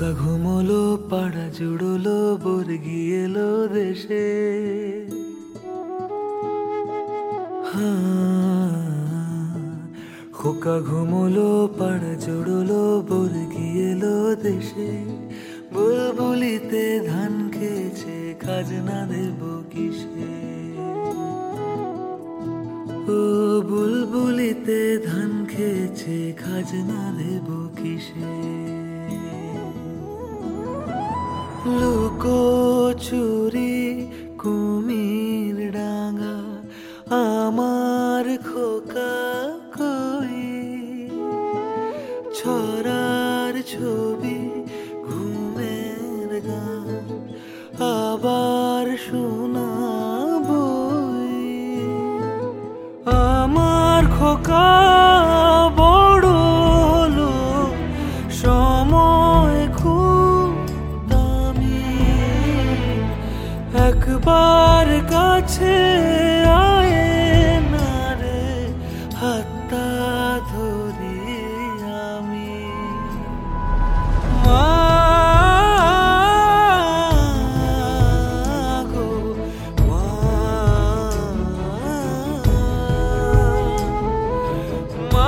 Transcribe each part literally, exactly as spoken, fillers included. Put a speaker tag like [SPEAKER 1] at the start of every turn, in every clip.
[SPEAKER 1] খোকা ঘুমলো পাড়া জুড়লো বর্গি এলো দেশে। খোকা ঘুমলো পাড়া জুড়লো বর্গি এলো দেশে। বুলবুলিতে ধান খেয়েছে খাজনা দেব কিসে। ও বুলবুলিতে ধান খেয়েছে খাজনা দেব কিসে। লুকো চুরি কুমির ডাঙ্গা আমার খোকা কই। ছড়ার ছবি ঘুমের গান আবার শোনাবই। আমার খোকা বড় হলো সময় খুব দামি। একবার কাছে আয় না রে হাতটা ধরি আমি। মা গো মা, মা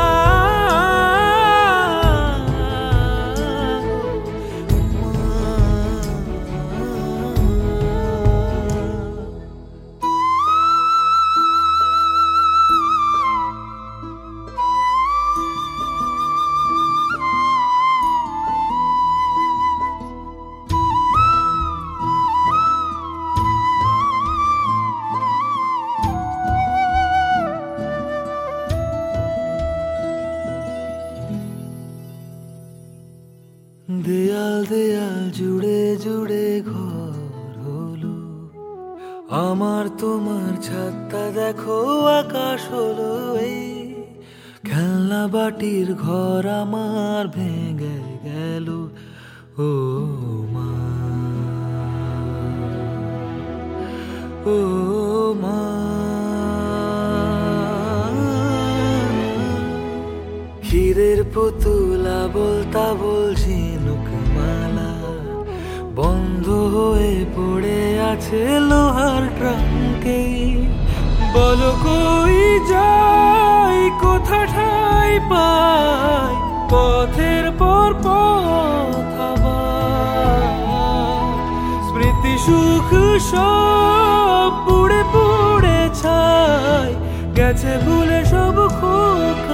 [SPEAKER 1] দেয়াল দেয়াল জুড়ে জুড়ে ঘর হলো আমার তোমার। ছাদটা দেখো আকাশ হলো এই। খেলনা বাটির ঘর আমার ভেঙে গেল ও মা, ও মা। ক্ষীরের পুতুলা বলতা বলছি নুকমালা বন্ধ হয়ে পড়ে আছে লোহার ট্রাঙ্কে। বলো কই যাই কোথা ঠাই পাই পথের পর পথ আবার। স্মৃতি সুখ সব পুড়ে পুড়ে ছাই গেছে ভুলে সব খোকা।